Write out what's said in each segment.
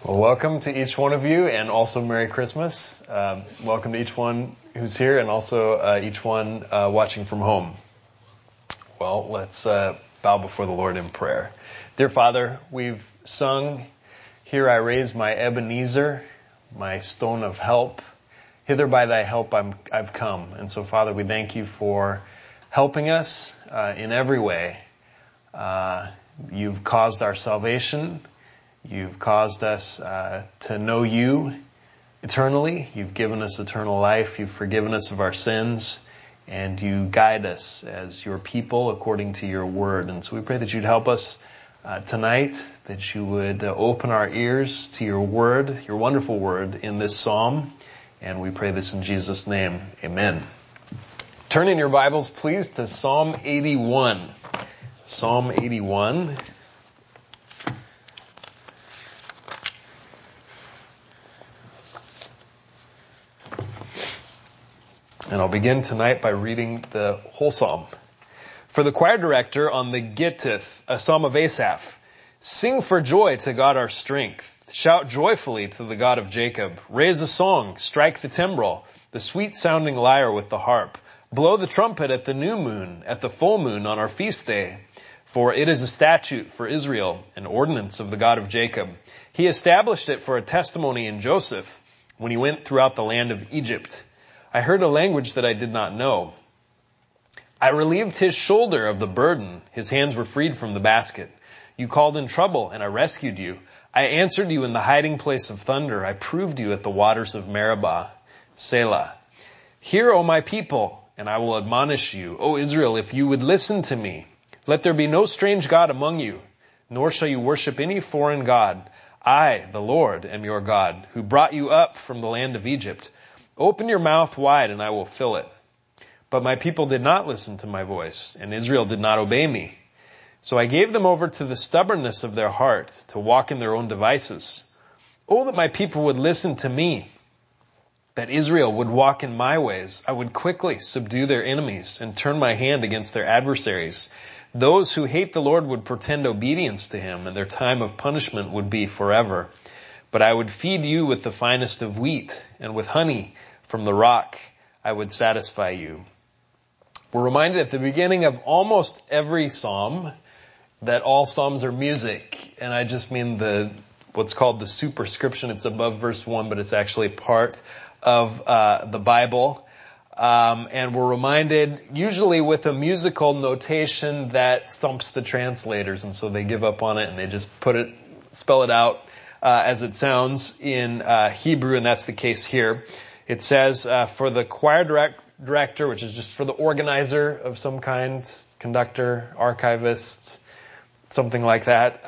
Well, welcome to each one of you, and also Merry Christmas. Welcome to each one who's here, and also each one watching from home. Well, let's bow before the Lord in prayer. Dear Father, we've sung, "Here I raise my Ebenezer, my stone of help. Hither by thy help I've come." And so, Father, we thank you for helping us in every way. You've caused our salvation. You've caused us to know you eternally. You've given us eternal life. You've forgiven us of our sins. And you guide us as your people according to your word. And so we pray that you'd help us tonight, that you would open our ears to your word, your wonderful word in this psalm. And we pray this in Jesus' name. Amen. Turn in your Bibles, please, to Psalm 81. Psalm 81. And I'll begin tonight by reading the whole psalm. For the choir director on the Gittith, a psalm of Asaph. Sing for joy to God our strength. Shout joyfully to the God of Jacob. Raise a song, strike the timbrel, the sweet-sounding lyre with the harp. Blow the trumpet at the new moon, at the full moon on our feast day. For it is a statute for Israel, an ordinance of the God of Jacob. He established it for a testimony in Joseph, when he went throughout the land of Egypt. I heard a language that I did not know. I relieved his shoulder of the burden. His hands were freed from the basket. You called in trouble, and I rescued you. I answered you in the hiding place of thunder. I proved you at the waters of Meribah. Selah. Hear, O my people, and I will admonish you. O Israel, if you would listen to me. Let there be no strange God among you, nor shall you worship any foreign god. I, the Lord, am your God, who brought you up from the land of Egypt. Open your mouth wide, and I will fill it. But my people did not listen to my voice, and Israel did not obey me. So I gave them over to the stubbornness of their heart, to walk in their own devices. Oh, that my people would listen to me, that Israel would walk in my ways. I would quickly subdue their enemies, and turn my hand against their adversaries. Those who hate the Lord would pretend obedience to him, and their time of punishment would be forever. But I would feed you with the finest of wheat, and with honey from the rock I would satisfy you. We're reminded at the beginning of almost every psalm that all psalms are music. And I just mean what's called the superscription. It's above verse 1, but it's actually part of the Bible. And we're reminded usually with a musical notation that stumps the translators. And so they give up on it and they just spell it out as it sounds in Hebrew, and that's the case here. It says for the choir director, which is just for the organizer of some kind, conductor, archivist, something like that,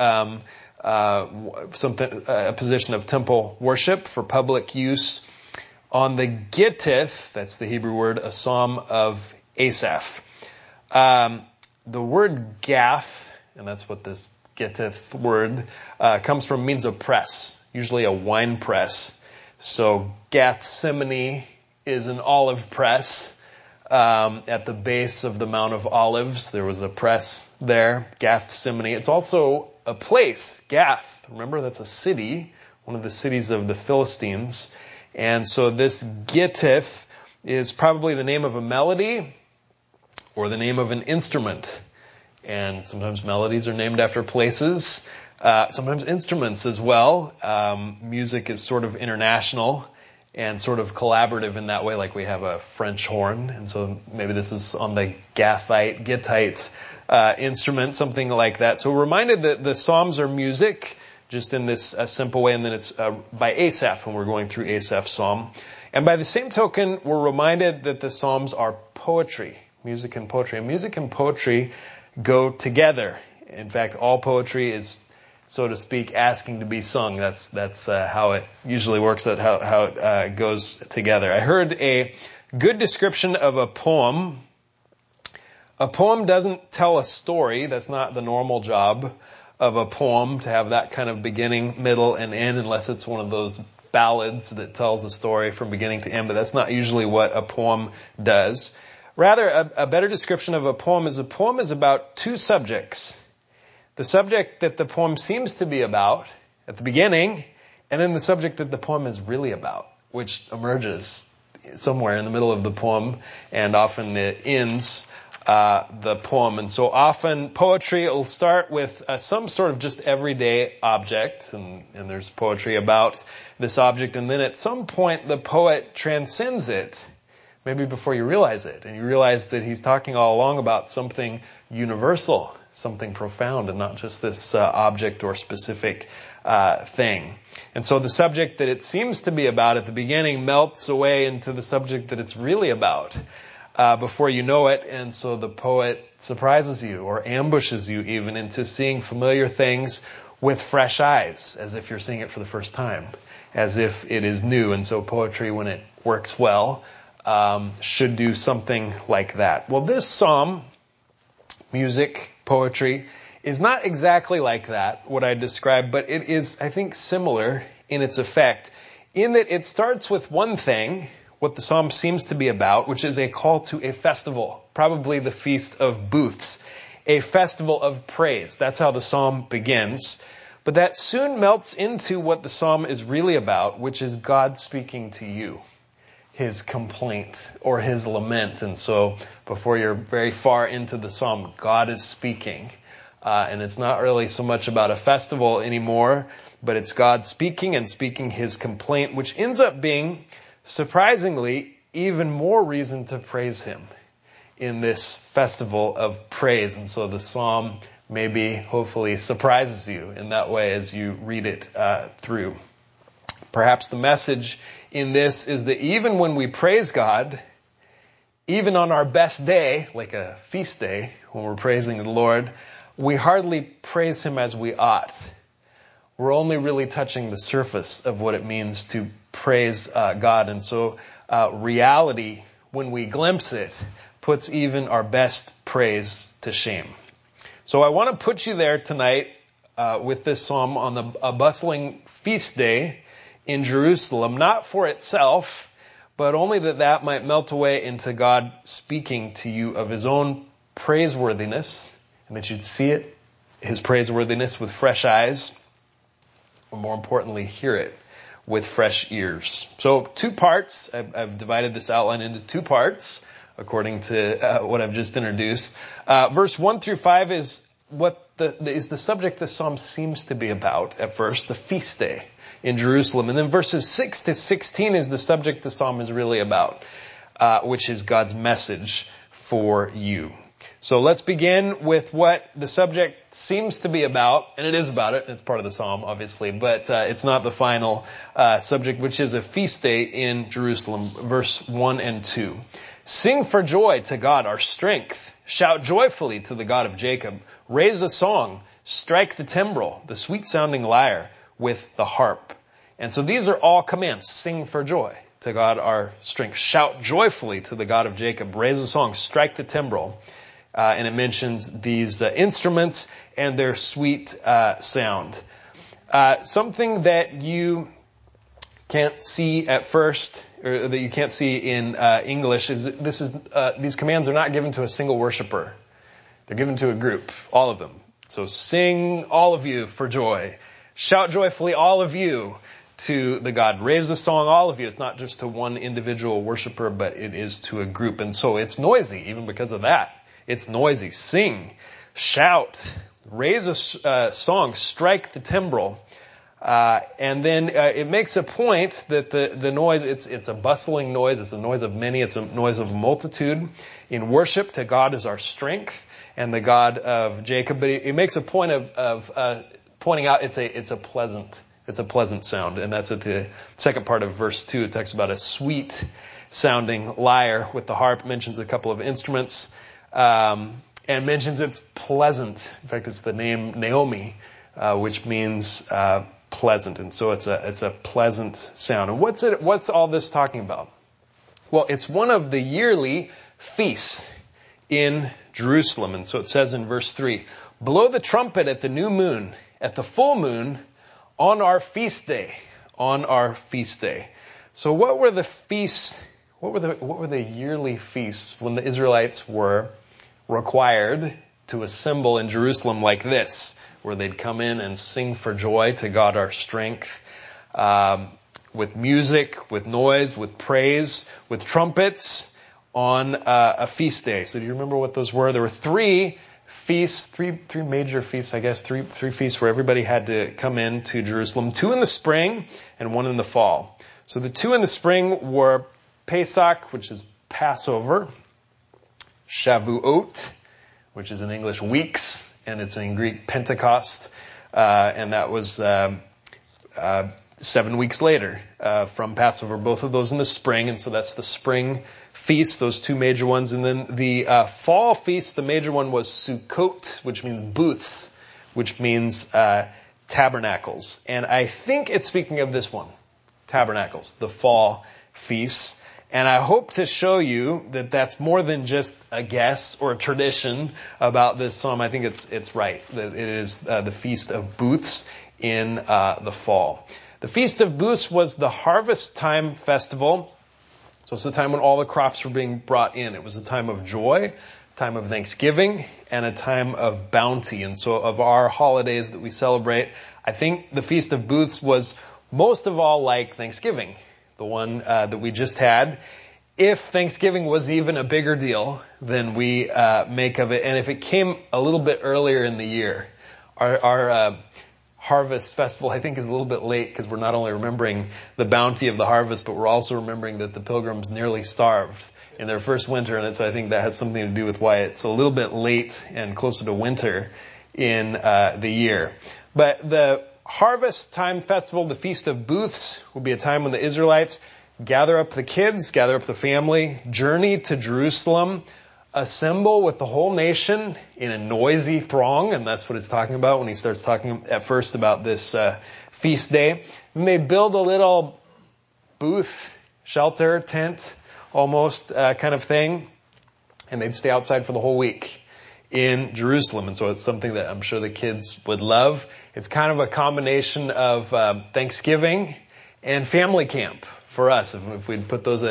a position of temple worship for public use. On the Gittith, that's the Hebrew word, a psalm of Asaph. The word gath, and that's what this Gittith word comes from, means a press, usually a wine press. So Gethsemane is an olive press. At the base of the Mount of Olives, there was a press there, Gethsemane. It's also a place, Gath. Remember, that's a city, one of the cities of the Philistines. And so this Gittith is probably the name of a melody or the name of an instrument. And sometimes melodies are named after places, sometimes instruments as well. Music is sort of international and sort of collaborative in that way, like we have a French horn. And so maybe this is on the Gittite instrument, something like that. So we're reminded that the Psalms are music, just in this simple way. And then it's by Asaph when we're going through Asaph's Psalm. And by the same token, we're reminded that the Psalms are poetry, music and poetry. And music and poetry go together. In fact, all poetry is, so to speak, asking to be sung. That's how it usually works, how it goes together. I heard a good description of a poem. A poem doesn't tell a story. That's not the normal job of a poem, to have that kind of beginning, middle, and end, unless it's one of those ballads that tells a story from beginning to end. But that's not usually what a poem does. Rather, a better description of a poem is about two subjects. The subject that the poem seems to be about at the beginning, and then the subject that the poem is really about, which emerges somewhere in the middle of the poem, and often it ends the poem. And so often poetry will start with some sort of just everyday object, and there's poetry about this object, and then at some point the poet transcends it, maybe before you realize it, and you realize that he's talking all along about something universal, something profound, and not just this object or specific thing. And so the subject that it seems to be about at the beginning melts away into the subject that it's really about before you know it. And so the poet surprises you, or ambushes you even, into seeing familiar things with fresh eyes, as if you're seeing it for the first time, as if it is new. And so poetry, when it works well, should do something like that. Well, this psalm, music, poetry, is not exactly like that, what I described, but it is, I think, similar in its effect, in that it starts with one thing, what the psalm seems to be about, which is a call to a festival, probably the Feast of Booths, a festival of praise. That's how the psalm begins. But that soon melts into what the psalm is really about, which is God speaking to you, his complaint or his lament. And so before you're very far into the psalm, God is speaking. And it's not really so much about a festival anymore, but it's God speaking and speaking his complaint, which ends up being, surprisingly, even more reason to praise him in this festival of praise. And so the psalm maybe, hopefully, surprises you in that way as you read it through. Perhaps the message in this is that even when we praise God, even on our best day, like a feast day, when we're praising the Lord, we hardly praise him as we ought. We're only really touching the surface of what it means to praise God. And so reality, when we glimpse it, puts even our best praise to shame. So I want to put you there tonight with this psalm on a bustling feast day in Jerusalem, not for itself, but only that might melt away into God speaking to you of his own praiseworthiness, and that you'd see it, his praiseworthiness, with fresh eyes, or more importantly, hear it with fresh ears. So 2 parts. I've divided this outline into 2 parts, according to what I've just introduced. Verse 1 through 5 is what is the subject the psalm seems to be about at first, the feast day in Jerusalem. And then verses 6 to 16 is the subject the psalm is really about, which is God's message for you. So let's begin with what the subject seems to be about, and it is about it. It's part of the psalm, obviously, but it's not the final subject, which is a feast day in Jerusalem. Verse 1 and 2. Sing for joy to God, our strength. Shout joyfully to the God of Jacob. Raise a song. Strike the timbrel, the sweet-sounding lyre, with the harp. And so these are all commands. Sing for joy to God, our strength. Shout joyfully to the God of Jacob. Raise a song. Strike the timbrel. And it mentions these instruments and their sweet sound. Something that you can't see at first, or that you can't see in English, is these commands are not given to a single worshiper. They're given to a group, all of them. So sing, all of you, for joy. Shout joyfully, all of you, to the God. Raise a song, all of you. It's not just to one individual worshiper, but it is to a group. And so it's noisy, even because of that. It's noisy. Sing, shout, raise a song, strike the timbrel. And then it makes a point that the noise, it's a bustling noise. It's a noise of many. It's a noise of multitude. In worship to God is our strength and the God of Jacob. But it makes a point of pointing out it's a pleasant sound. And that's at the second part of verse 2. It talks about a sweet sounding lyre with the harp. Mentions a couple of instruments. And mentions it's pleasant. In fact, it's the name Naomi, which means pleasant. And so it's a pleasant sound. And what's all this talking about? Well, it's one of the yearly feasts in Jerusalem. And so it says in verse 3, blow the trumpet at the new moon, at the full moon, on our feast day. On our feast day. So what were the feasts? What were the yearly feasts when the Israelites were required to assemble in Jerusalem like this, where they'd come in and sing for joy to God our strength? with music, with noise, with praise, with trumpets on a feast day. So do you remember what those were? There were three feasts, three major feasts, I guess, three feasts where everybody had to come in to Jerusalem. 2 in the spring and 1 in the fall. So the 2 in the spring were Pesach, which is Passover, Shavuot, which is in English weeks, and it's in Greek Pentecost, and that was 7 weeks later from Passover. Both of those in the spring, and so that's the spring feast, those 2 major ones. And then the fall feast, the major one was Sukkot, which means booths, which means tabernacles. And I think it's speaking of this one, tabernacles, the fall feast. And I hope to show you that that's more than just a guess or a tradition about this psalm. I think it's right, that it is the Feast of Booths in the fall. The Feast of Booths was the harvest time festival. So it's the time when all the crops were being brought in. It was a time of joy, a time of thanksgiving, and a time of bounty. And so of our holidays that we celebrate, I think the Feast of Booths was most of all like Thanksgiving, the one that we just had. If Thanksgiving was even a bigger deal than we make of it, and if it came a little bit earlier in the year, our harvest festival, I think, is a little bit late because we're not only remembering the bounty of the harvest, but we're also remembering that the pilgrims nearly starved in their first winter. And so I think that has something to do with why it's a little bit late and closer to winter in the year. But the harvest time festival, the Feast of Booths, will be a time when the Israelites gather up the kids, gather up the family, journey to Jerusalem, assemble with the whole nation in a noisy throng, and that's what it's talking about when he starts talking at first about this feast day. And they build a little booth, shelter, tent, almost kind of thing, and they'd stay outside for the whole week in Jerusalem. And so it's something that I'm sure the kids would love. It's kind of a combination of Thanksgiving and family camp for us. If we'd put those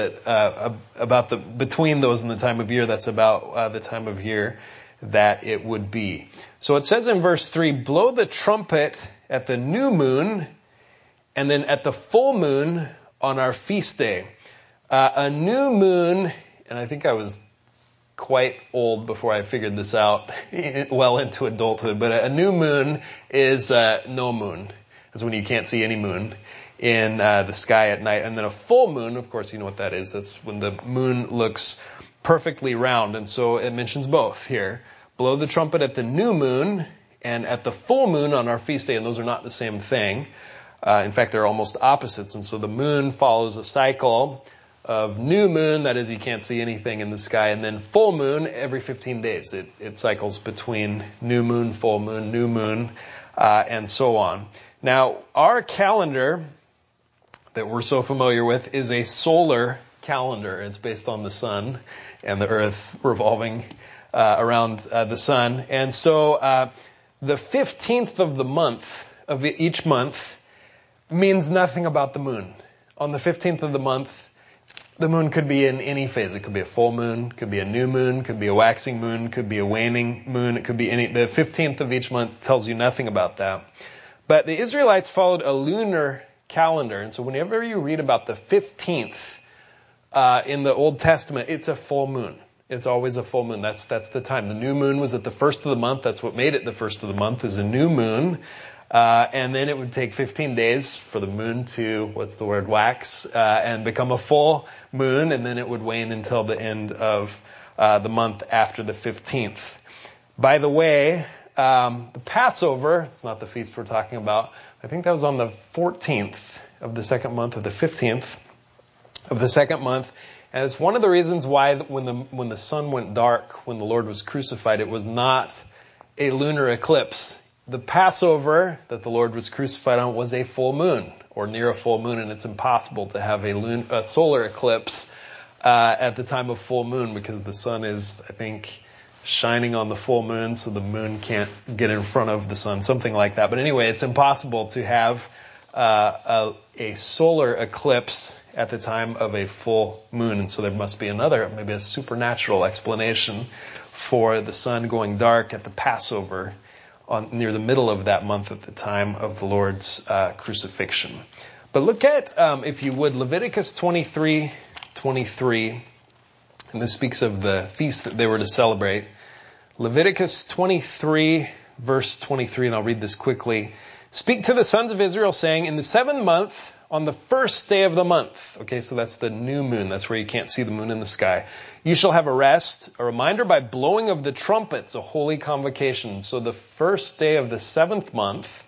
at between those in the time of year, that's about the time of year that it would be. So it says in verse 3, blow the trumpet at the new moon and then at the full moon on our feast day. A new moon, and I think I was quite old before I figured this out, well into adulthood, but a new moon is no moon. It's when you can't see any moon in the sky at night. And then a full moon, of course, you know what that is. That's when the moon looks perfectly round. And so it mentions both here. Blow the trumpet at the new moon and at the full moon on our feast day. And those are not the same thing. In fact, they're almost opposites. And so the moon follows a cycle of new moon, that is, you can't see anything in the sky, and then full moon every 15 days. It cycles between new moon, and so on. Now, our calendar that we're so familiar with is a solar calendar. It's based on the sun and the earth revolving around the sun. And so the 15th of the month, of each month, means nothing about the moon. On the 15th of the month, the moon could be in any phase. It could be a full moon, could be a new moon, could be a waxing moon, could be a waning moon. It could be any. The 15th of each month tells you nothing about that. But the Israelites followed a lunar calendar. And so whenever you read about the 15th in the Old Testament, it's a full moon. It's always a full moon. That's the time. The new moon was at the first of the month. That's what made it the first of the month, is a new moon. And then it would take 15 days for the moon to, wax, and become a full moon, and then it would wane until the end of the month after the 15th. By the way, the Passover, it's not the feast we're talking about, I think that was on the 14th of the second month, or the 15th of the second month. And it's one of the reasons why when the sun went dark, when the Lord was crucified, it was not a lunar eclipse. The Passover that the Lord was crucified on was a full moon, or near a full moon, and it's impossible to have a solar eclipse at the time of full moon, because the sun is, I think, shining on the full moon, so the moon can't get in front of the sun, something like that. But anyway, it's impossible to have a solar eclipse at the time of a full moon, and so there must be maybe a supernatural explanation for the sun going dark at the Passover near the middle of that month at the time of the Lord's crucifixion. But look at, if you would, Leviticus 23:23, and this speaks of the feast that they were to celebrate. Leviticus 23, verse 23, and I'll read this quickly. Speak to the sons of Israel, saying, in the 7th month, on the 1st day of the month. Okay, so that's the new moon. That's where you can't see the moon in the sky. You shall have a rest, a reminder by blowing of the trumpets, a holy convocation. So the 1st day of the 7th month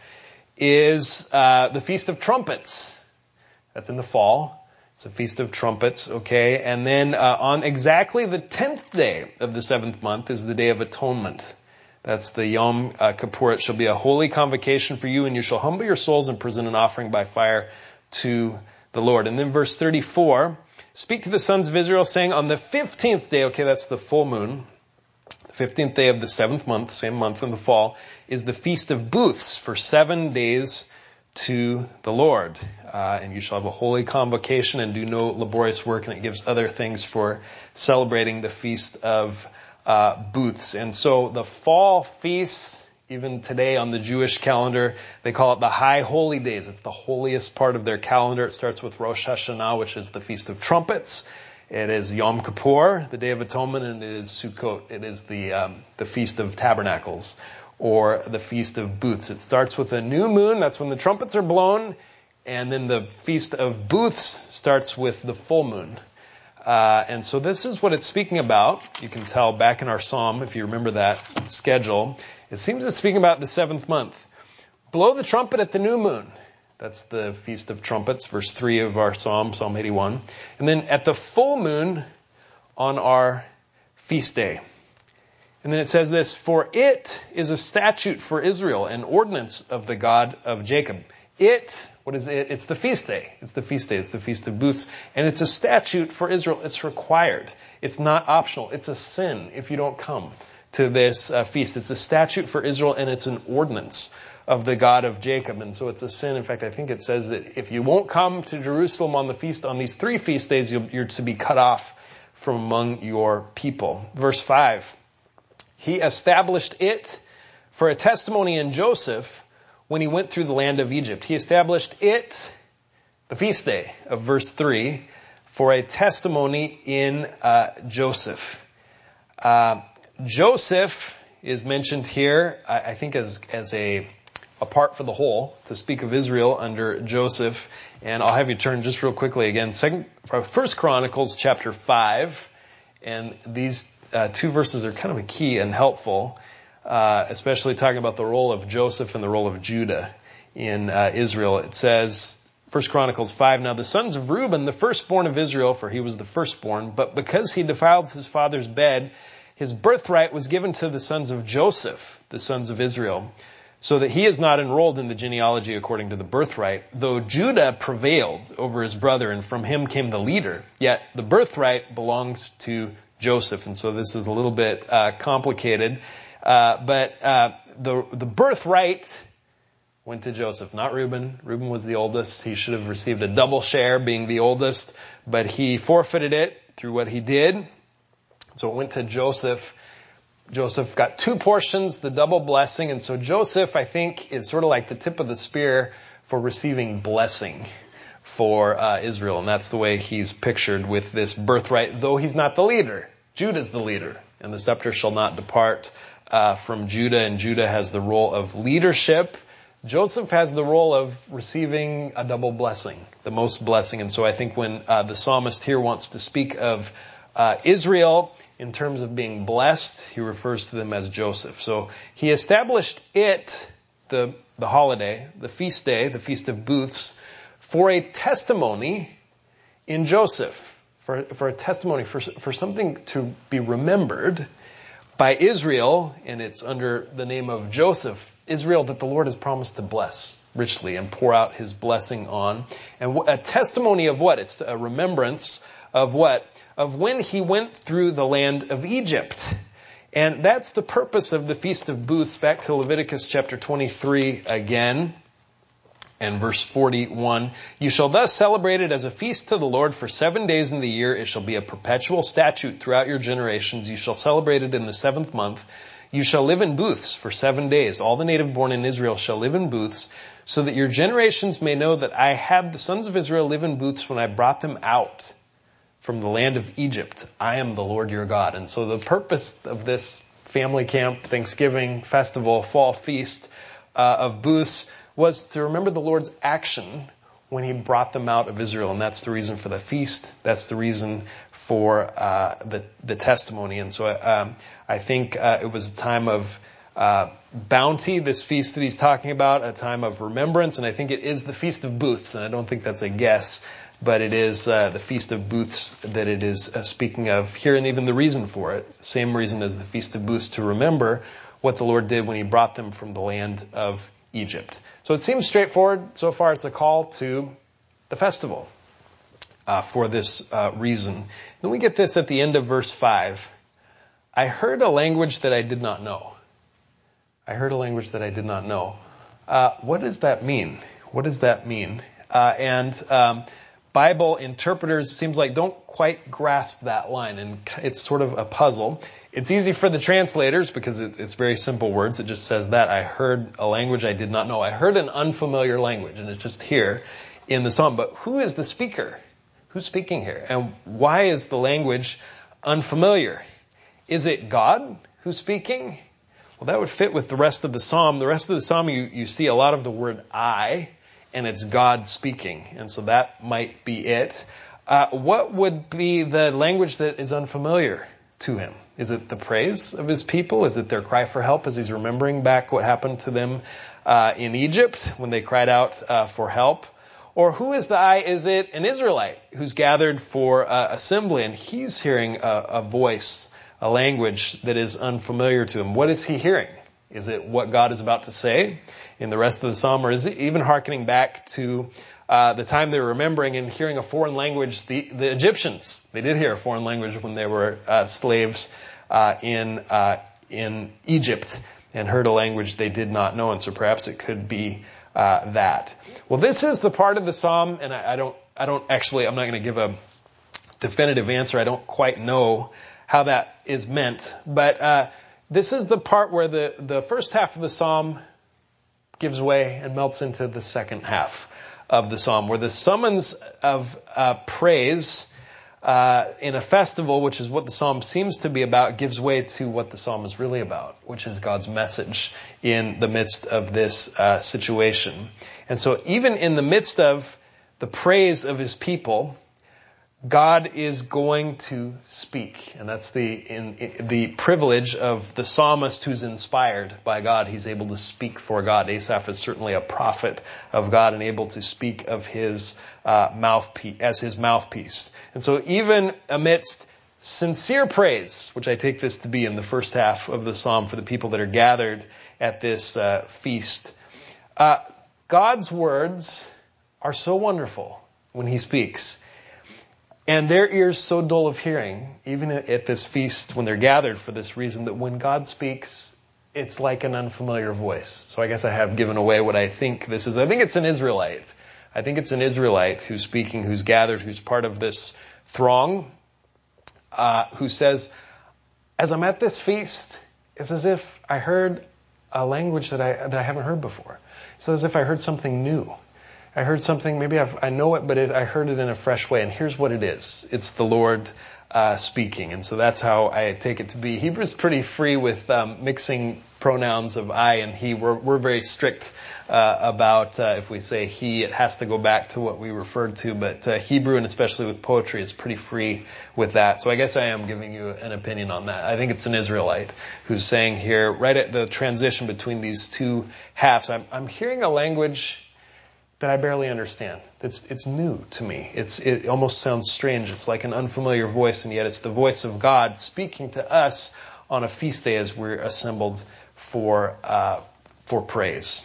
is the Feast of Trumpets. That's in the fall. It's a Feast of Trumpets, okay? And then on exactly the 10th day of the 7th month is the Day of Atonement. That's the Yom Kippur. It shall be a holy convocation for you, and you shall humble your souls and present an offering by fire to the Lord. And then verse 34, speak to the sons of Israel, saying, on the 15th day, okay, that's the full moon, the 15th day of the 7th month, same month in the fall, is the Feast of Booths for 7 days to the Lord. And you shall have a holy convocation and do no laborious work. And it gives other things for celebrating the Feast of Booths. And so the fall feasts, even today on the Jewish calendar, they call it the High Holy Days. It's the holiest part of their calendar. It starts with Rosh Hashanah, which is the Feast of Trumpets. It is Yom Kippur, the Day of Atonement, and it is Sukkot. It is the Feast of Tabernacles, or the Feast of Booths. It starts with a new moon. That's when the trumpets are blown. And then the Feast of Booths starts with the full moon. And so this is what it's speaking about. You can tell back in our psalm, if you remember that schedule, it seems it's speaking about the 7th month. Blow the trumpet at the new moon. That's the Feast of Trumpets, verse 3 of our psalm, Psalm 81. And then at the full moon on our feast day. And then it says this, for it is a statute for Israel, an ordinance of the God of Jacob. What is it? It's the feast day. It's the feast day. It's the Feast of Booths. And it's a statute for Israel. It's required. It's not optional. It's a sin if you don't come to this feast. It's a statute for Israel, and it's an ordinance of the God of Jacob. And so it's a sin. In fact, I think it says that if you won't come to Jerusalem on these 3 feast days, you're to be cut off from among your people. Verse 5, he established it for a testimony in Joseph when he went through the land of Egypt. He established it, the feast day of verse 3, for a testimony in Joseph. Joseph is mentioned here, I think, as a part for the whole, to speak of Israel under Joseph. And I'll have you turn just real quickly again. 1 Chronicles chapter 5. And these 2 verses are kind of a key and helpful, especially talking about the role of Joseph and the role of Judah in Israel. It says, 1 Chronicles 5, now the sons of Reuben, the firstborn of Israel, for he was the firstborn, but because he defiled his father's bed, his birthright was given to the sons of Joseph, the sons of Israel, so that he is not enrolled in the genealogy according to the birthright, though Judah prevailed over his brother, and from him came the leader. Yet the birthright belongs to Joseph. And so this is a little bit complicated. But the birthright went to Joseph, not Reuben. Reuben was the oldest. He should have received a double share being the oldest, but he forfeited it through what he did. So it went to Joseph. Joseph got 2 portions, the double blessing. And so Joseph, I think, is sort of like the tip of the spear for receiving blessing for Israel. And that's the way he's pictured with this birthright, though he's not the leader. Judah's the leader, and the scepter shall not depart from Judah, and Judah has the role of leadership. Joseph has the role of receiving a double blessing, the most blessing. And so I think when the psalmist here wants to speak of Israel in terms of being blessed, he refers to them as Joseph. So he established it, the holiday, the feast day, the Feast of Booths, for a testimony in Joseph, for a testimony, for something to be remembered by Israel, and it's under the name of Joseph, Israel, that the Lord has promised to bless richly and pour out his blessing on. And a testimony of what? It's a remembrance of what? Of when he went through the land of Egypt. And that's the purpose of the Feast of Booths. Back to Leviticus chapter 23 again. And verse 41, you shall thus celebrate it as a feast to the Lord for 7 days in the year. It shall be a perpetual statute throughout your generations. You shall celebrate it in the 7th month. You shall live in booths for 7 days. All the native born in Israel shall live in booths, so that your generations may know that I had the sons of Israel live in booths when I brought them out from the land of Egypt. I am the Lord your God. And so the purpose of this family camp, Thanksgiving, festival, fall feast of booths was to remember the Lord's action when he brought them out of Israel. And that's the reason for the feast. That's the reason for the testimony. And so I think it was a time of bounty, this feast that he's talking about, a time of remembrance. And I think it is the Feast of Booths. And I don't think that's a guess, but it is the Feast of Booths that it is speaking of here, and even the reason for it. Same reason as the Feast of Booths, to remember what the Lord did when he brought them from the land of Egypt. So it seems straightforward. So far it's a call to the festival for this reason. Then we get this at the end of verse 5. I heard a language that I did not know. I heard a language that I did not know. What does that mean? What does that mean? Bible interpreters, it seems like, don't quite grasp that line, and it's sort of a puzzle. It's easy for the translators because it's very simple words. It just says that I heard a language I did not know. I heard an unfamiliar language, and it's just here in the psalm. But who is the speaker? Who's speaking here? And why is the language unfamiliar? Is it God who's speaking? Well, that would fit with the rest of the psalm. The rest of the psalm, you see a lot of the word I, and it's God speaking. And so that might be it. What would be the language that is unfamiliar to him? Is it the praise of his people? Is it their cry for help as he's remembering back what happened to them in Egypt when they cried out for help? Or who is the I? Is it an Israelite who's gathered for assembly, and he's hearing a voice, a language that is unfamiliar to him? What is he hearing? Is it what God is about to say in the rest of the psalm, or is it even hearkening back to the time they were remembering and hearing a foreign language? The Egyptians, they did hear a foreign language when they were slaves in Egypt, and heard a language they did not know, and so perhaps it could be that. Well, this is the part of the psalm, and I'm not going to give a definitive answer. I don't quite know how that is meant, but this is the part where the first half of the psalm gives way and melts into the second half of the psalm, where the summons of praise in a festival, which is what the psalm seems to be about, gives way to what the psalm is really about, which is God's message in the midst of this situation. And so even in the midst of the praise of his people, God is going to speak. And that's the privilege of the psalmist who's inspired by God. He's able to speak for God. Asaph is certainly a prophet of God and able to speak of his mouthpiece, as his mouthpiece. And so even amidst sincere praise, which I take this to be in the first half of the psalm for the people that are gathered at this feast, God's words are so wonderful when he speaks. And their ears so dull of hearing, even at this feast when they're gathered for this reason, that when God speaks, it's like an unfamiliar voice. So I guess I have given away what I think this is. I think it's an Israelite. I think it's an Israelite who's speaking, who's gathered, who's part of this throng, who says, as I'm at this feast, it's as if I heard a language that I haven't heard before. It's as if I heard something new. I heard something, maybe I know it, but I heard it in a fresh way. And here's what it is. It's the Lord speaking. And so that's how I take it to be. Hebrew's pretty free with mixing pronouns of I and he. We're very strict about if we say he, it has to go back to what we referred to. But Hebrew, and especially with poetry, is pretty free with that. So I guess I am giving you an opinion on that. I think it's an Israelite who's saying here, right at the transition between these two halves, I'm hearing a language that I barely understand. It's new to me. It almost sounds strange. It's like an unfamiliar voice, and yet it's the voice of God speaking to us on a feast day as we're assembled for praise.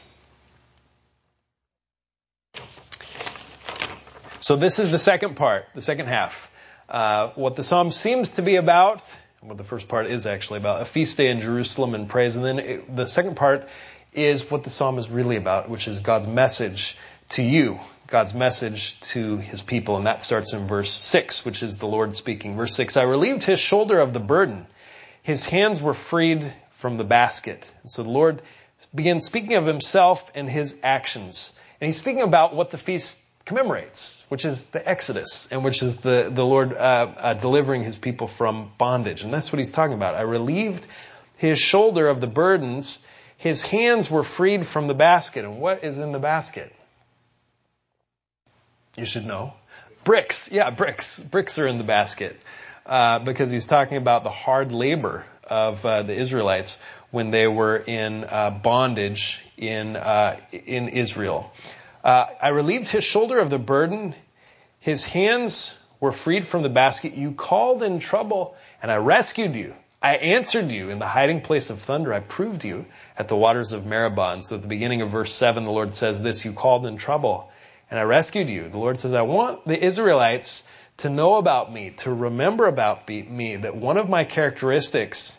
So this is the second part, the second half. What the psalm seems to be about, what the first part is actually about, a feast day in Jerusalem and praise. And then the second part is what the psalm is really about, which is God's message to you, God's message to his people. And that starts in verse 6, which is the Lord speaking. Verse 6, I relieved his shoulder of the burden. His hands were freed from the basket. And so the Lord begins speaking of himself and his actions. And he's speaking about what the feast commemorates, which is the Exodus, and which is the Lord delivering his people from bondage. And that's what he's talking about. I relieved his shoulder of the burdens. His hands were freed from the basket. And what is in the basket? You should know. Bricks. Yeah, bricks. Bricks are in the basket. Because he's talking about the hard labor of the Israelites when they were in bondage in Israel. I relieved his shoulder of the burden. His hands were freed from the basket. You called in trouble, and I rescued you. I answered you in the hiding place of thunder. I proved you at the waters of Meribah. And so at the beginning of verse 7, the Lord says this, you called in trouble, and I rescued you. The Lord says, I want the Israelites to know about me, to remember about me, that one of the characteristics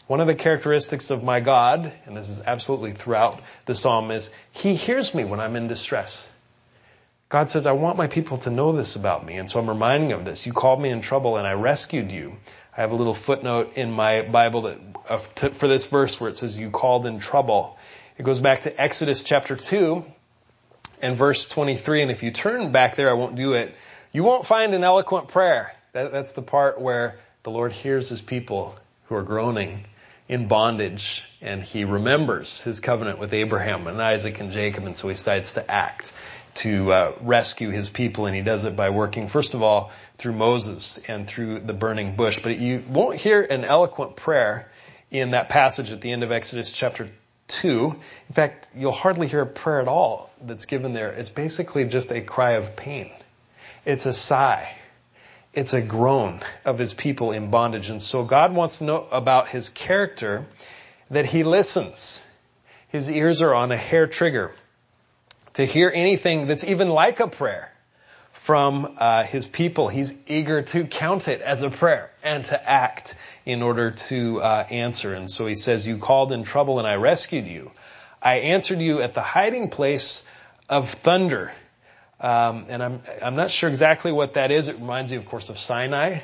of my God, and this is absolutely throughout the psalm, is he hears me when I'm in distress. God says, I want my people to know this about me. And so I'm reminding of this. You called me in trouble and I rescued you. I have a little footnote in my Bible for this verse where it says, you called in trouble. It goes back to Exodus chapter 2 and verse 23. And if you turn back there, I won't do it. You won't find an eloquent prayer. That's the part where the Lord hears his people who are groaning in bondage, and he remembers his covenant with Abraham and Isaac and Jacob, and so he decides to act to rescue his people, and he does it by working, first of all, through Moses and through the burning bush. But you won't hear an eloquent prayer in that passage at the end of Exodus chapter 2. In fact, you'll hardly hear a prayer at all that's given there. It's basically just a cry of pain. It's a sigh. It's a groan of his people in bondage. And so God wants to know about his character, that he listens. His ears are on a hair trigger to hear anything that's even like a prayer from his people. He's eager to count it as a prayer and to act in order to answer. And so he says, you called in trouble and I rescued you. I answered you at the hiding place of thunder. And I'm not sure exactly what that is. It reminds me, of course, of Sinai.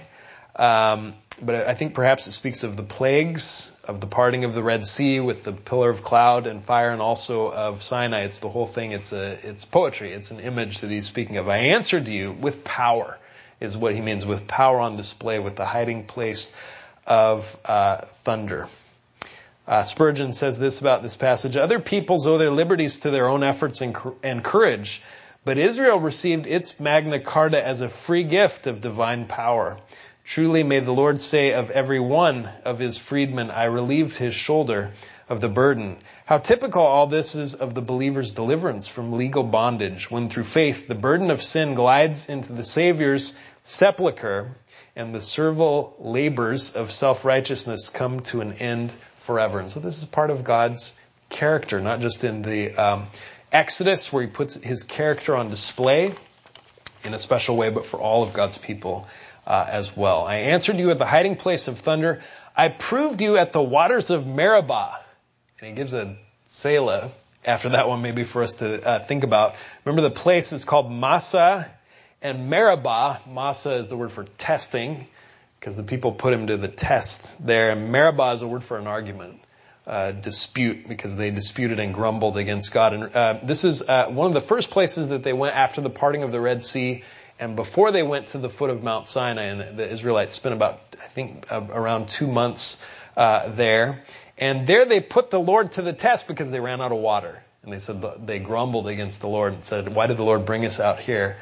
But I think perhaps it speaks of the plagues, of the parting of the Red Sea with the pillar of cloud and fire, and also of Sinai. It's the whole thing. It's poetry. It's an image that he's speaking of. I answered you with power, is what he means, with power on display, with the hiding place of thunder. Spurgeon says this about this passage. Other peoples owe their liberties to their own efforts and courage, but Israel received its Magna Carta as a free gift of divine power. Truly may the Lord say of every one of his freedmen, I relieved his shoulder of the burden. How typical all this is of the believer's deliverance from legal bondage, when through faith the burden of sin glides into the Savior's sepulcher and the servile labors of self-righteousness come to an end forever. And so this is part of God's character, not just in the Exodus, where he puts his character on display in a special way, but for all of God's people as well. I answered you at the hiding place of thunder. I proved you at the waters of Meribah. And he gives a Selah after that one, maybe for us to think about. Remember, the place is called Massah and Meribah. Massah is the word for testing, because the people put him to the test there. And Meribah is a word for an argument. Dispute, because they disputed and grumbled against God. And this is one of the first places that they went after the parting of the Red Sea, and before they went to the foot of Mount Sinai. And the Israelites spent about, I think, around 2 months there. And there they put the Lord to the test because they ran out of water. And they said they grumbled against the Lord and said, why did the Lord bring us out here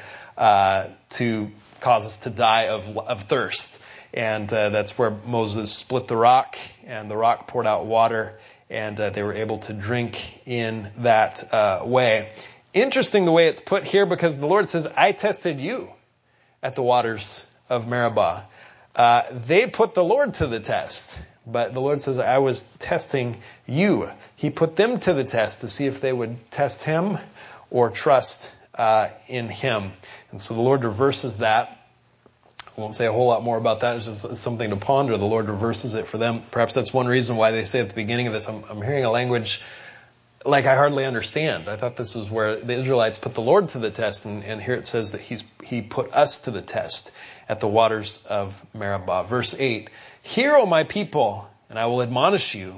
to cause us to die of thirst? And that's where Moses split the rock, and the rock poured out water, and they were able to drink in that way. Interesting the way it's put here, because the Lord says, I tested you at the waters of Meribah. They put the Lord to the test, but the Lord says, I was testing you. He put them to the test to see if they would test him or trust in him. And so the Lord reverses that. I won't say a whole lot more about that. It's just something to ponder. The Lord reverses it for them. Perhaps that's one reason why they say at the beginning of this, I'm hearing a language like I hardly understand. I thought this was where the Israelites put the Lord to the test, and here it says that he put us to the test at the waters of Meribah. Verse 8, Hear, O my people, and I will admonish you.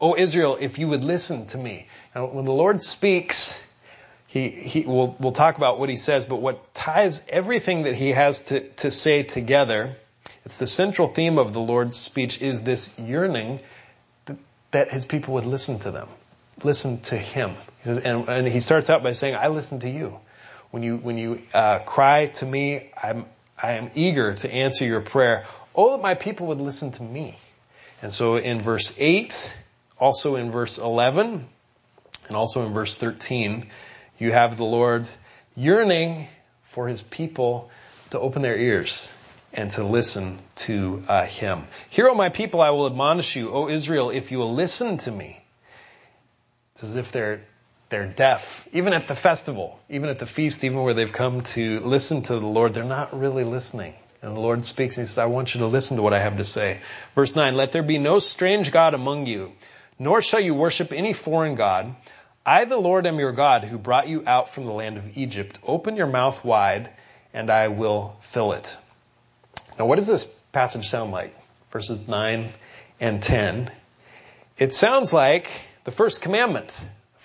O Israel, if you would listen to me. Now, when the Lord speaks, we'll talk about what he says, but what ties everything that he has to say together, it's the central theme of the Lord's speech, is this yearning that his people would listen to them. Listen to him. He says, and he starts out by saying, I listen to you. When you cry to me, I am eager to answer your prayer. Oh, that my people would listen to me. And so in verse 8, also in verse 11, and also in verse 13, you have the Lord yearning for his people to open their ears and to listen to him. Hear, O my people, I will admonish you. O Israel, if you will listen to me. It's as if they're deaf. Even at the festival, even at the feast, even where they've come to listen to the Lord, they're not really listening. And the Lord speaks and he says, I want you to listen to what I have to say. Verse 9, let there be no strange God among you, nor shall you worship any foreign God. I, the Lord, am your God, who brought you out from the land of Egypt. Open your mouth wide, and I will fill it. Now, what does this passage sound like? Verses 9 and 10. It sounds like the first commandment,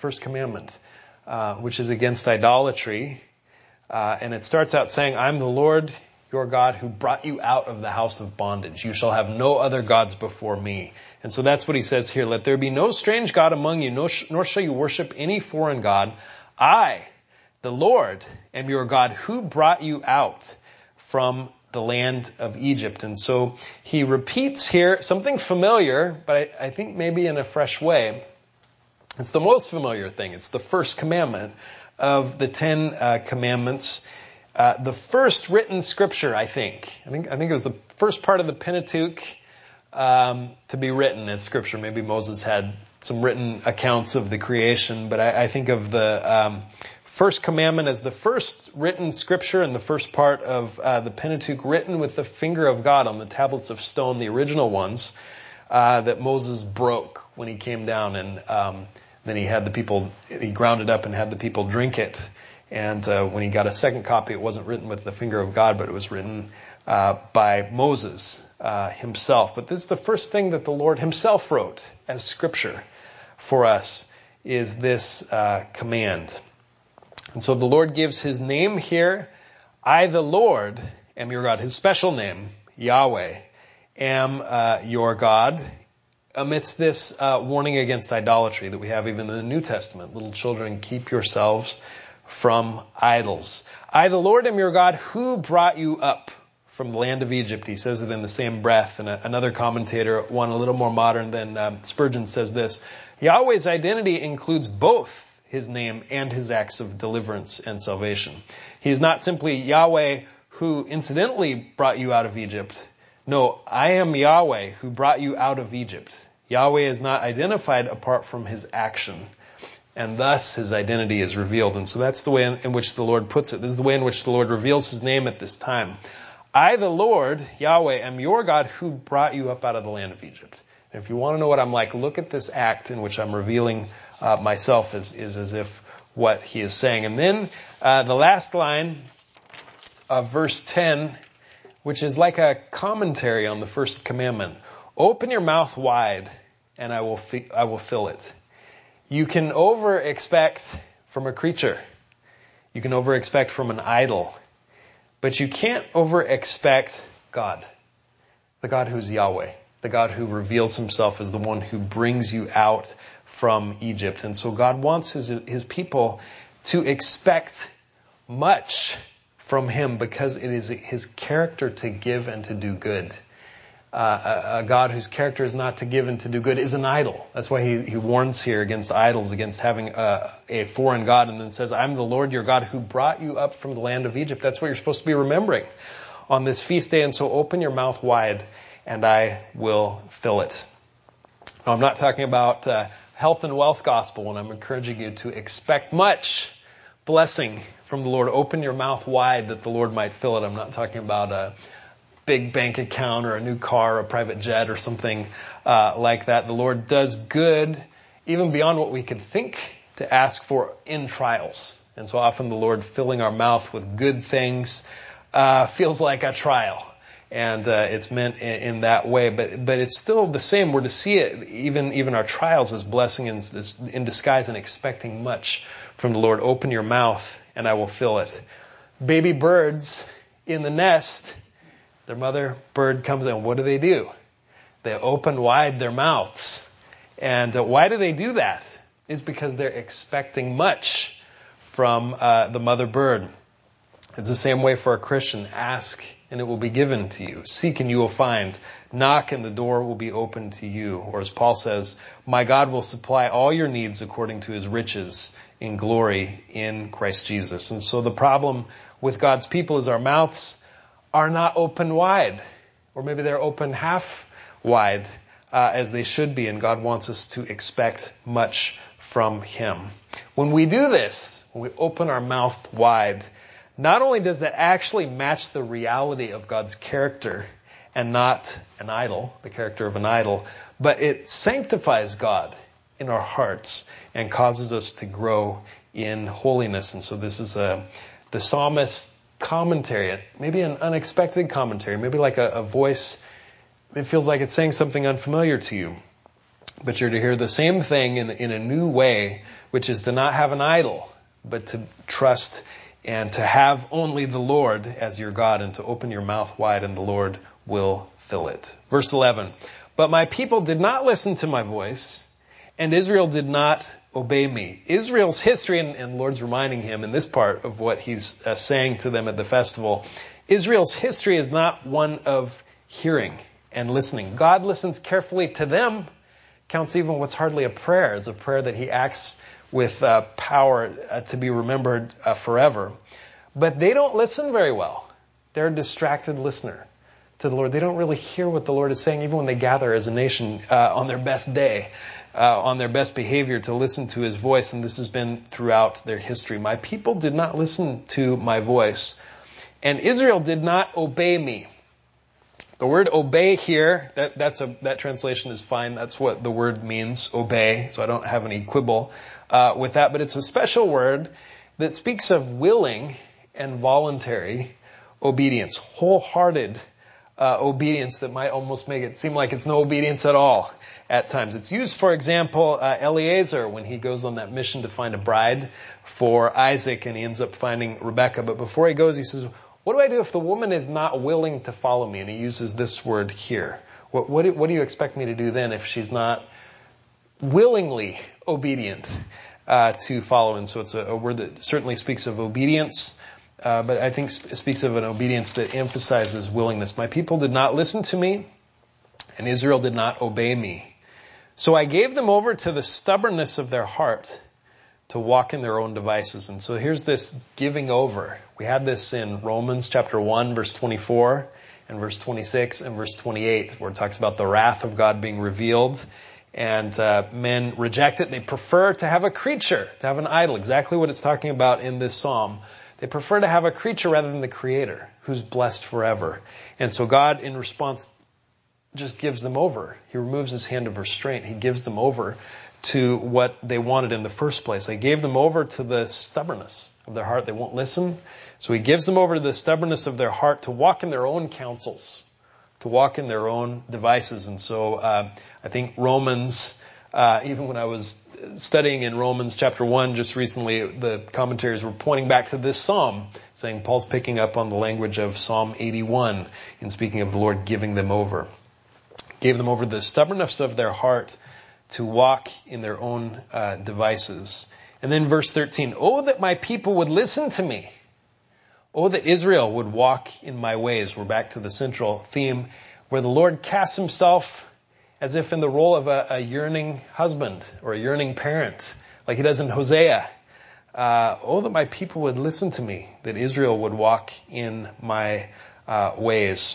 which is against idolatry. And it starts out saying, I'm the Lord, your God, who brought you out of the house of bondage. You shall have no other gods before me. And so that's what he says here. Let there be no strange God among you, nor shall you worship any foreign God. I, the Lord, am your God, who brought you out from the land of Egypt. And so he repeats here something familiar, but I think maybe in a fresh way. It's the most familiar thing. It's the first commandment of the 10 commandments. The first written scripture, I think it was the first part of the Pentateuch to be written as scripture. Maybe Moses had some written accounts of the creation, but I think of the first commandment as the first written scripture and the first part of the Pentateuch written with the finger of God on the tablets of stone, the original ones that Moses broke when he came down, and then he ground it up and had the people drink it. And when he got a second copy, it wasn't written with the finger of God, but it was written by Moses himself. But this is the first thing that the Lord himself wrote as scripture for us, is this command. And so the Lord gives his name here. I, the Lord, am your God. His special name, Yahweh, am your God. Amidst this warning against idolatry that we have even in the New Testament. Little children, keep yourselves from idols. I, the Lord, am your God, who brought you up from the land of Egypt. He says it in the same breath. And another commentator, one a little more modern than Spurgeon, says this: Yahweh's identity includes both his name and his acts of deliverance and salvation. He is not simply Yahweh who incidentally brought you out of Egypt. No, I am Yahweh who brought you out of Egypt. Yahweh is not identified apart from his action. And thus his identity is revealed. And so that's the way in which the Lord puts it. This is the way in which the Lord reveals his name at this time. I, the Lord, Yahweh, am your God who brought you up out of the land of Egypt. And if you want to know what I'm like, look at this act in which I'm revealing myself is as if what he is saying. And then the last line of verse 10, which is like a commentary on the first commandment. Open your mouth wide, and I will fill it. You can over-expect from a creature. You can over-expect from an idol. But you can't over-expect God. The God who's Yahweh. The God who reveals himself as the one who brings you out from Egypt. And so God wants his people to expect much from him because it is his character to give and to do good. A God whose character is not to give and to do good is an idol. That's why he warns here against idols, against having a foreign God, and then says, I'm the Lord your God who brought you up from the land of Egypt. That's what you're supposed to be remembering on this feast day. And so open your mouth wide and I will fill it. Now, I'm not talking about health and wealth gospel when I'm encouraging you to expect much blessing from the Lord. Open your mouth wide that the Lord might fill it. I'm not talking about a big bank account or a new car or a private jet or something like that. The Lord does good even beyond what we could think to ask for in trials. And so often the Lord filling our mouth with good things feels like a trial. And it's meant in that way, but it's still the same. We're to see it, even our trials, as blessing in disguise and expecting much from the Lord. Open your mouth and I will fill it. Baby birds in the nest, their mother bird comes in. What do? They open wide their mouths. And why do they do that? It's because they're expecting much from the mother bird. It's the same way for a Christian. Ask and it will be given to you. Seek and you will find. Knock and the door will be opened to you. Or as Paul says, my God will supply all your needs according to his riches in glory in Christ Jesus. And so the problem with God's people is our mouths are not open wide. Or maybe they're open half wide as they should be. And God wants us to expect much from him. When we do this, when we open our mouth wide, not only does that actually match the reality of God's character and not an idol, the character of an idol, but it sanctifies God in our hearts and causes us to grow in holiness. And so this is the psalmist's commentary, maybe an unexpected commentary, maybe like a voice that feels like it's saying something unfamiliar to you. But you're to hear the same thing in a new way, which is to not have an idol, but to trust and to have only the Lord as your God, and to open your mouth wide and the Lord will fill it. Verse 11, but my people did not listen to my voice, and Israel did not obey me. Israel's history, and the Lord's reminding him in this part of what he's saying to them at the festival, Israel's history is not one of hearing and listening. God listens carefully to them, counts even what's hardly a prayer as a prayer that he acts with power to be remembered forever. But they don't listen very well. They're a distracted listener to the Lord. They don't really hear what the Lord is saying, even when they gather as a nation on their best day, on their best behavior to listen to his voice. And this has been throughout their history. My people did not listen to my voice, and Israel did not obey me. The word obey here, that translation is fine. That's what the word means, obey. So I don't have any quibble with that. But it's a special word that speaks of willing and voluntary obedience, wholehearted obedience that might almost make it seem like it's no obedience at all at times. It's used, for example, Eliezer when he goes on that mission to find a bride for Isaac, and he ends up finding Rebekah. But before he goes, he says, what do I do if the woman is not willing to follow me? And he uses this word here. What do you expect me to do then if she's not willingly obedient to follow? And so it's a word that certainly speaks of obedience, but I think speaks of an obedience that emphasizes willingness. My people did not listen to me, and Israel did not obey me. So I gave them over to the stubbornness of their heart to walk in their own devices. And so here's this giving over. We had this in Romans chapter 1, verse 24, and verse 26, and verse 28, where it talks about the wrath of God being revealed. And men reject it. They prefer to have a creature, to have an idol. Exactly what it's talking about in this psalm. They prefer to have a creature rather than the Creator, who's blessed forever. And so God, in response, just gives them over. He removes his hand of restraint. He gives them over to what they wanted in the first place. They gave them over to the stubbornness of their heart. They won't listen. So he gives them over to the stubbornness of their heart to walk in their own counsels, to walk in their own devices. And so I think Romans, even when I was studying in Romans chapter 1 just recently, the commentaries were pointing back to this psalm, saying Paul's picking up on the language of Psalm 81 in speaking of the Lord giving them over. Gave them over to the stubbornness of their heart to walk in their own devices. And then verse 13, oh, that my people would listen to me. Oh, that Israel would walk in my ways. We're back to the central theme where the Lord casts himself as if in the role of a yearning husband or a yearning parent, like he does in Hosea. Oh, that my people would listen to me, that Israel would walk in my ways.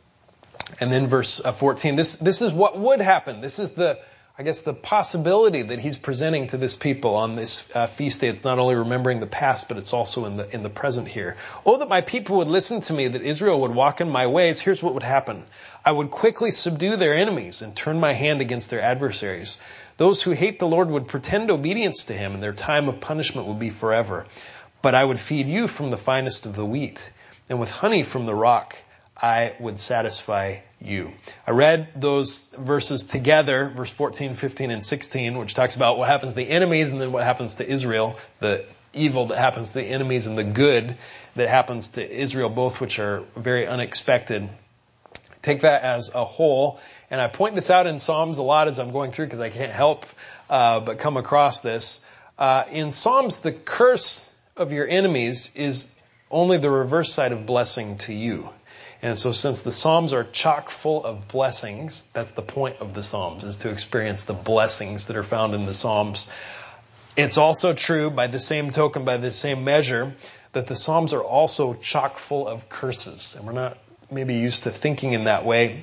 And then verse 14, this is what would happen. This is the possibility that he's presenting to this people on this feast day. It's not only remembering the past, but it's also in the present here. Oh, that my people would listen to me, that Israel would walk in my ways. Here's what would happen. I would quickly subdue their enemies and turn my hand against their adversaries. Those who hate the Lord would pretend obedience to him, and their time of punishment would be forever. But I would feed you from the finest of the wheat, and with honey from the rock. I would satisfy you. I read those verses together, verse 14, 15, and 16, which talks about what happens to the enemies and then what happens to Israel, the evil that happens to the enemies and the good that happens to Israel, both which are very unexpected. Take that as a whole, and I point this out in Psalms a lot as I'm going through because I can't help but come across this. In Psalms, the curse of your enemies is only the reverse side of blessing to you. And so since the Psalms are chock full of blessings, that's the point of the Psalms, is to experience the blessings that are found in the Psalms. It's also true, by the same token, by the same measure, that the Psalms are also chock full of curses. And we're not maybe used to thinking in that way,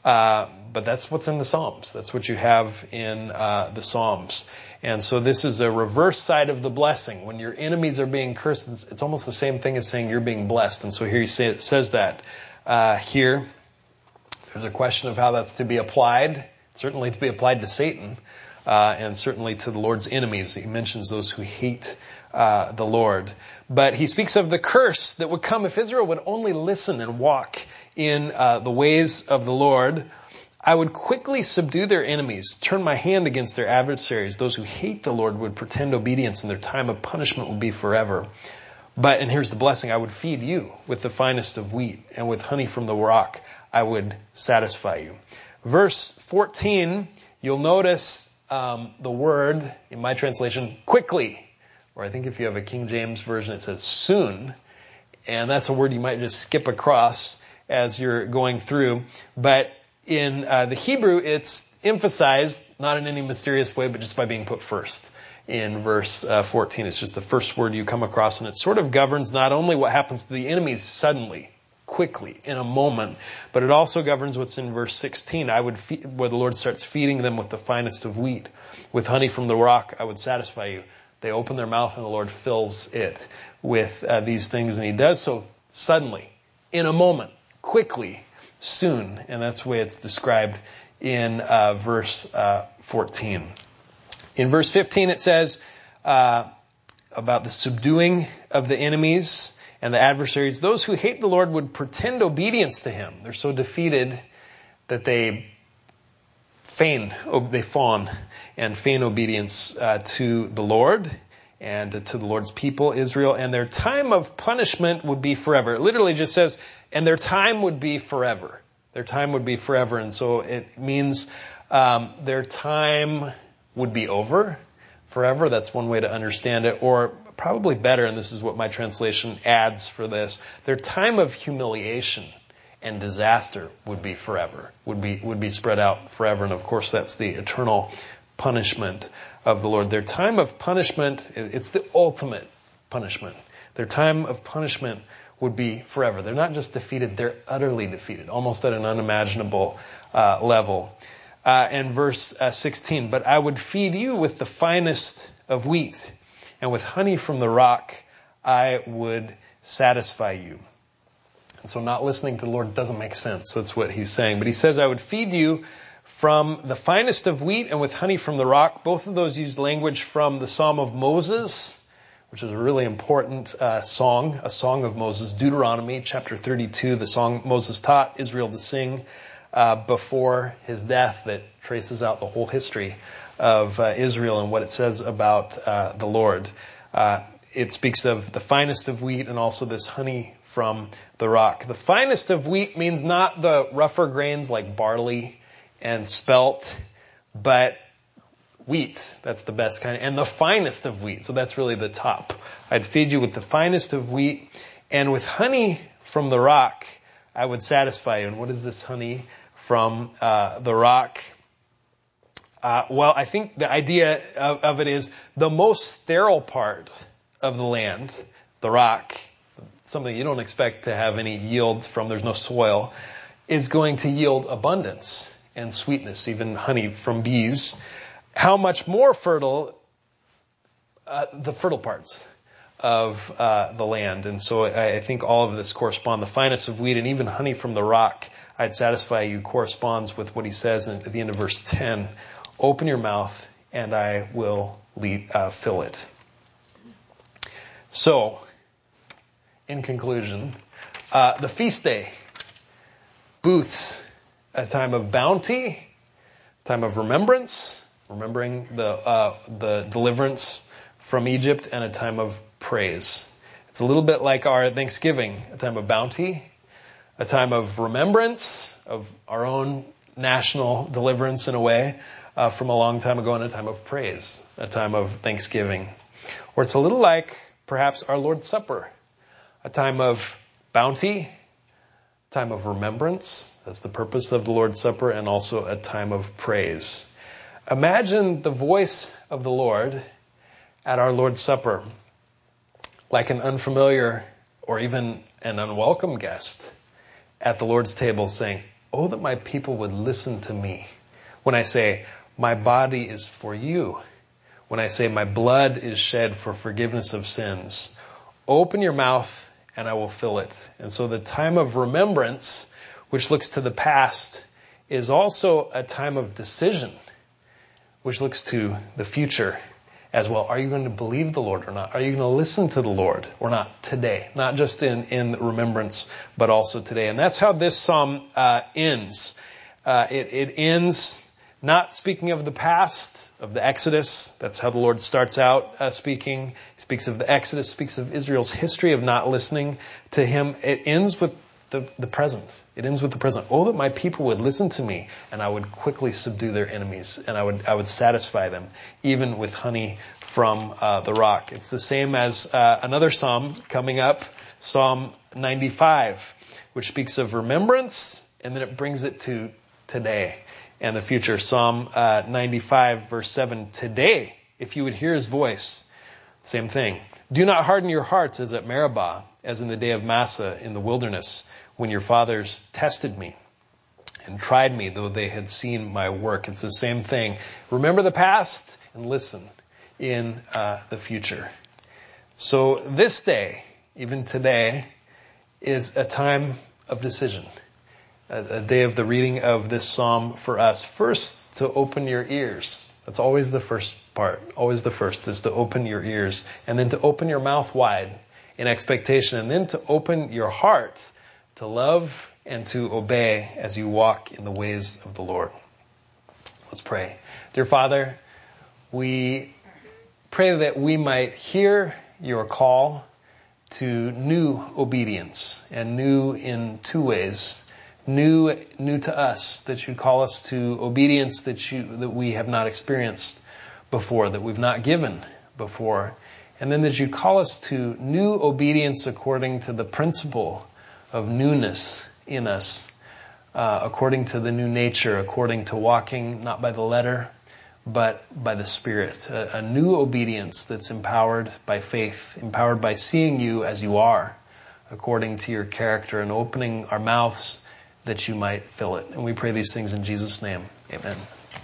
but that's what's in the Psalms. That's what you have in the Psalms. And so this is a reverse side of the blessing. When your enemies are being cursed, it's almost the same thing as saying you're being blessed. And so here it says that. Here, there's a question of how that's to be applied. Certainly to be applied to Satan, and certainly to the Lord's enemies. He mentions those who hate the Lord. But he speaks of the curse that would come if Israel would only listen and walk in the ways of the Lord. I would quickly subdue their enemies, turn my hand against their adversaries. Those who hate the Lord would pretend obedience, and their time of punishment would be forever. But, and here's the blessing, I would feed you with the finest of wheat, and with honey from the rock I would satisfy you. Verse 14, you'll notice the word, in my translation, quickly. Or I think if you have a King James version, it says soon. And that's a word you might just skip across as you're going through. But in the Hebrew, it's emphasized, not in any mysterious way, but just by being put first. In verse 14, it's just the first word you come across, and it sort of governs not only what happens to the enemies suddenly, quickly, in a moment, but it also governs what's in verse 16. Where the Lord starts feeding them with the finest of wheat. With honey from the rock, I would satisfy you. They open their mouth and the Lord fills it with these things, and he does so suddenly, in a moment, quickly, soon. And that's the way it's described in verse 14. In verse 15 it says about the subduing of the enemies and the adversaries. Those who hate the Lord would pretend obedience to him. They're so defeated that they fawn and feign obedience to the Lord and to the Lord's people, Israel. And their time of punishment would be forever. It literally just says, and their time would be forever. Their time would be forever. And so it means their time would be over forever. That's one way to understand it. Or probably better, and this is what my translation adds for this, their time of humiliation and disaster would be forever, would be spread out forever. And of course, that's the eternal punishment of the Lord. Their time of punishment, it's the ultimate punishment. Their time of punishment would be forever. They're not just defeated, they're utterly defeated, almost at an unimaginable level. And verse 16, but I would feed you with the finest of wheat, and with honey from the rock I would satisfy you. And so not listening to the Lord doesn't make sense. That's what he's saying. But he says, I would feed you from the finest of wheat and with honey from the rock. Both of those used language from the Psalm of Moses, which is a really important song, a song of Moses, Deuteronomy chapter 32, the song Moses taught Israel to sing before his death, that traces out the whole history of Israel and what it says about the Lord. It speaks of the finest of wheat and also this honey from the rock. The finest of wheat means not the rougher grains like barley and spelt, but wheat. That's the best kind. And the finest of wheat. So that's really the top. I'd feed you with the finest of wheat, and with honey from the rock I would satisfy you. And what is this honey from the rock? Well, I think the idea of it is the most sterile part of the land, the rock, something you don't expect to have any yield from, there's no soil, is going to yield abundance and sweetness, even honey from bees. How much more fertile the fertile parts of the land. And so I think all of this correspond. The finest of wheat and even honey from the rock I'd satisfy you corresponds with what he says at the end of verse 10. Open your mouth and I will fill it. So, in conclusion, the feast day booths, a time of bounty, a time of remembrance, remembering the deliverance from Egypt, and a time of praise. It's a little bit like our Thanksgiving, a time of bounty, a time of remembrance of our own national deliverance in a way from a long time ago, and a time of praise, a time of thanksgiving. Or it's a little like perhaps our Lord's Supper, a time of bounty, a time of remembrance. That's the purpose of the Lord's Supper, and also a time of praise. Imagine the voice of the Lord at our Lord's Supper, like an unfamiliar or even an unwelcome guest at the Lord's table saying, "Oh, that my people would listen to me when I say, my body is for you. When I say, my blood is shed for forgiveness of sins. Open your mouth and I will fill it." And so the time of remembrance, which looks to the past, is also a time of decision, which looks to the future as well. Are you going to believe the Lord or not? Are you going to listen to the Lord or not today? Not just in remembrance, but also today. And that's how this psalm ends. It ends not speaking of the past, of the Exodus. That's how the Lord starts out speaking. He speaks of the Exodus, speaks of Israel's history of not listening to him. It ends with the present. It ends with the present. "Oh, that my people would listen to me, and I would quickly subdue their enemies, and I would satisfy them, even with honey from the rock." It's the same as another psalm coming up, Psalm 95, which speaks of remembrance, and then it brings it to today and the future. Psalm 95, verse 7, "Today, if you would hear his voice," same thing. "Do not harden your hearts as at Meribah, as in the day of Massah in the wilderness, when your fathers tested me and tried me, though they had seen my work." It's the same thing. Remember the past and listen in the future. So this day, even today, is a time of decision. A day of the reading of this psalm for us. First, to open your ears. That's always the first part. Always the first is to open your ears. And then to open your mouth wide in expectation. And then to open your heart to love and to obey as you walk in the ways of the Lord. Let's pray. Dear Father, we pray that we might hear your call to new obedience, and new in two ways. New to us, that you call us to obedience that we have not experienced before, that we've not given before. And then that you call us to new obedience according to the principle of newness in us, according to the new nature, according to walking not by the letter, but by the Spirit. A new obedience that's empowered by faith, empowered by seeing you as you are, according to your character, and opening our mouths that you might fill it. And we pray these things in Jesus' name. Amen.